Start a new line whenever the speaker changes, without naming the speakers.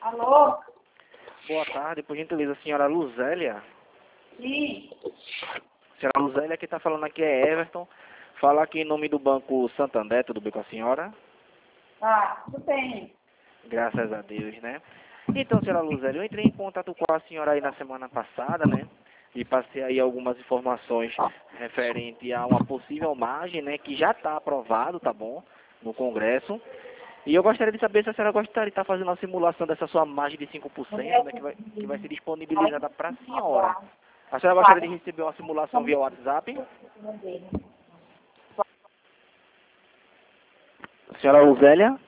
Alô?
Boa tarde, por gentileza, senhora Luzélia.
Sim.
Senhora Luzélia, quem está falando aqui é Everton. Fala aqui em nome do Banco Santander, tudo bem com a senhora?
Tá, tudo bem.
Graças a Deus, né? Então, senhora Luzélia, eu entrei em contato com a senhora aí na semana passada, né? E passei aí algumas informações referente a uma possível margem, né? Que já está aprovado, tá bom? No Congresso. E eu gostaria de saber se a senhora gostaria de estar fazendo uma simulação dessa sua margem de 5%, né? Que vai ser disponibilizada para a senhora. A senhora gostaria de receber uma simulação via WhatsApp? Senhora Luzélia?